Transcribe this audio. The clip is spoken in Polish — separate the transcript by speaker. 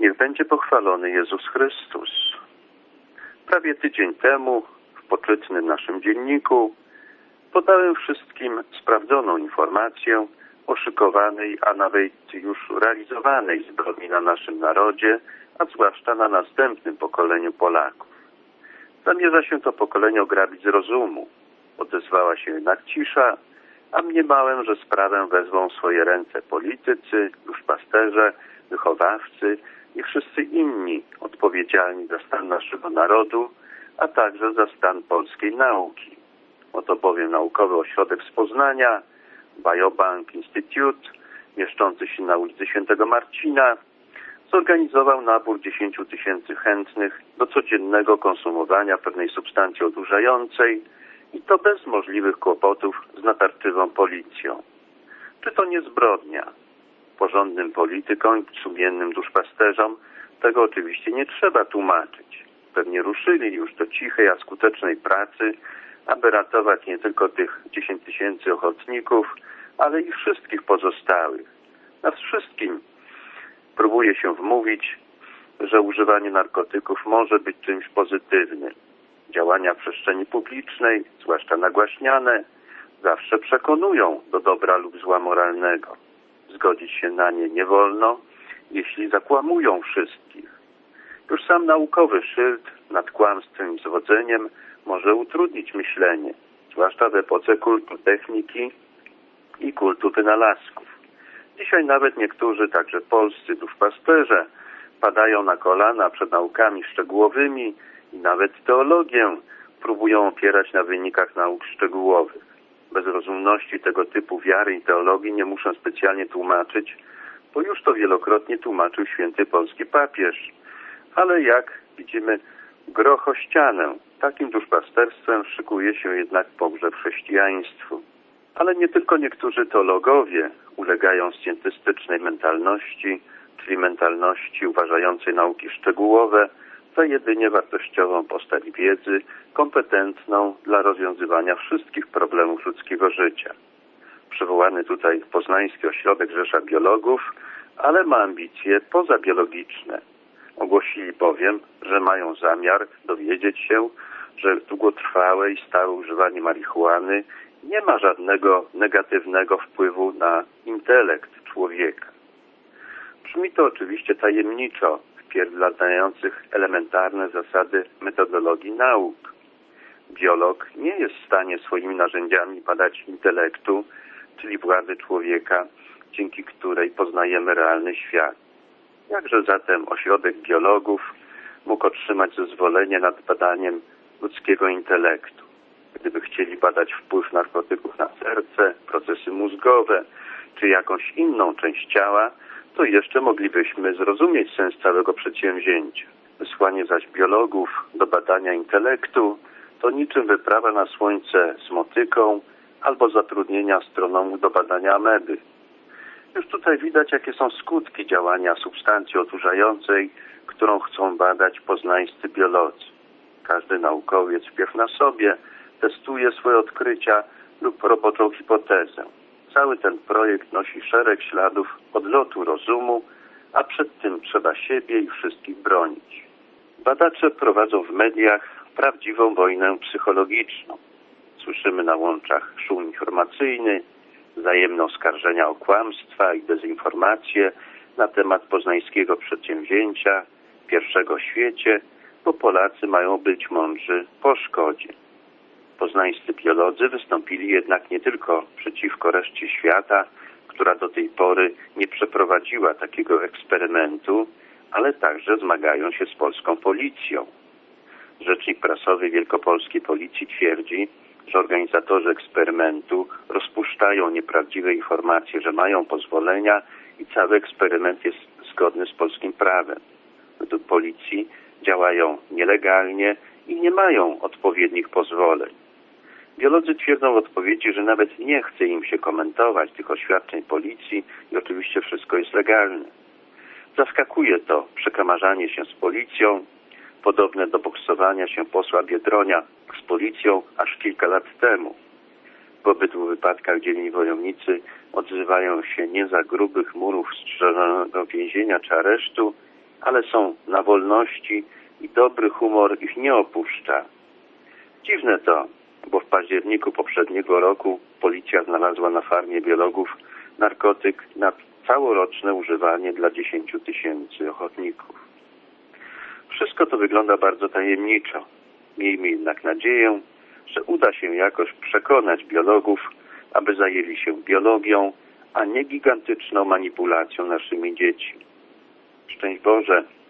Speaker 1: Niech będzie pochwalony Jezus Chrystus. Prawie tydzień temu w poczytnym naszym dzienniku podałem wszystkim sprawdzoną informację o szykowanej, a nawet już realizowanej zbrodni na naszym narodzie, a zwłaszcza na następnym pokoleniu Polaków. Zamierza się to pokolenie ograbić z rozumu. Odezwała się jednak cisza, a mniemałem, że sprawę wezmą w swoje ręce politycy, duszpasterze, wychowawcy i wszyscy inni odpowiedzialni za stan naszego narodu, a także za stan polskiej nauki. Oto bowiem Naukowy Ośrodek z Poznania, Biobank Institute, mieszczący się na ulicy Świętego Marcina, zorganizował nabór 10 000 chętnych do codziennego konsumowania pewnej substancji odurzającej i to bez możliwych kłopotów z natarczywą policją. Czy to nie zbrodnia? Porządnym politykom i sumiennym duszpasterzom tego oczywiście nie trzeba tłumaczyć. Pewnie ruszyli już do cichej, a skutecznej pracy, aby ratować nie tylko tych 10 000 ochotników, ale i wszystkich pozostałych. Nas wszystkim próbuje się wmówić, że używanie narkotyków może być czymś pozytywnym. Działania w przestrzeni publicznej, zwłaszcza nagłaśniane, zawsze przekonują do dobra lub zła moralnego. Zgodzić się na nie nie wolno, jeśli zakłamują wszystkich. Już sam naukowy szyld nad kłamstwem i zwodzeniem może utrudnić myślenie, zwłaszcza w epoce kultu techniki i kultu wynalazków. Dzisiaj nawet niektórzy, także polscy duszpasterze, padają na kolana przed naukami szczegółowymi i nawet teologię próbują opierać na wynikach nauk szczegółowych. Bez rozumności tego typu wiary i teologii nie muszę specjalnie tłumaczyć, bo już to wielokrotnie tłumaczył święty polski papież. Ale jak widzimy, groch o ścianę. Takim duszpasterstwem szykuje się jednak pogrzeb chrześcijaństwu. Ale nie tylko niektórzy teologowie ulegają scjentystycznej mentalności, czyli mentalności uważającej nauki szczegółowe za jedynie wartościową postać wiedzy, kompetentną dla rozwiązywania wszystkich problemów ludzkiego życia. Przywołany tutaj Poznański Ośrodek rzesza biologów, ale ma ambicje pozabiologiczne. Ogłosili bowiem, że mają zamiar dowiedzieć się, że długotrwałe i stałe używanie marihuany nie ma żadnego negatywnego wpływu na intelekt człowieka. Brzmi to oczywiście tajemniczo w pierdla znających elementarne zasady metodologii nauk. Biolog nie jest w stanie swoimi narzędziami badać intelektu, czyli władzy człowieka, dzięki której poznajemy realny świat. Jakże zatem ośrodek biologów mógł otrzymać zezwolenie nad badaniem ludzkiego intelektu? Gdyby chcieli badać wpływ narkotyków na serce, procesy mózgowe, czy jakąś inną część ciała, to jeszcze moglibyśmy zrozumieć sens całego przedsięwzięcia. Wysłanie zaś biologów do badania intelektu to niczym wyprawa na słońce z motyką albo zatrudnienia astronomów do badania ameby. Już tutaj widać, jakie są skutki działania substancji odurzającej, którą chcą badać poznańscy biolodzy. Każdy naukowiec wpierw na sobie testuje swoje odkrycia lub roboczą hipotezę. Cały ten projekt nosi szereg śladów odlotu rozumu, a przed tym trzeba siebie i wszystkich bronić. Badacze prowadzą w mediach prawdziwą wojnę psychologiczną. Słyszymy na łączach szum informacyjny, wzajemne oskarżenia o kłamstwa i dezinformacje na temat poznańskiego przedsięwzięcia, pierwszego w świecie, bo Polacy mają być mądrzy po szkodzie. Poznańscy biolodzy wystąpili jednak nie tylko przeciwko reszcie świata, która do tej pory nie przeprowadziła takiego eksperymentu, ale także zmagają się z polską policją. Rzecznik prasowy Wielkopolskiej Policji twierdzi, że organizatorzy eksperymentu rozpuszczają nieprawdziwe informacje, że mają pozwolenia i cały eksperyment jest zgodny z polskim prawem. Według policji działają nielegalnie i nie mają odpowiednich pozwoleń. Biolodzy twierdzą w odpowiedzi, że nawet nie chce im się komentować tych oświadczeń policji i oczywiście wszystko jest legalne. Zaskakuje to przekamarzanie się z policją, podobne do boksowania się posła Biedronia z policją aż kilka lat temu. W obydwu wypadkach dzielni wojownicy odzywają się nie za grubych murów strzeżonego więzienia czy aresztu, ale są na wolności i dobry humor ich nie opuszcza. Dziwne to, bo w październiku poprzedniego roku policja znalazła na farmie biologów narkotyk na całoroczne używanie dla 10 000 ochotników. Wszystko to wygląda bardzo tajemniczo. Miejmy jednak nadzieję, że uda się jakoś przekonać biologów, aby zajęli się biologią, a nie gigantyczną manipulacją naszymi dziećmi. Szczęść Boże!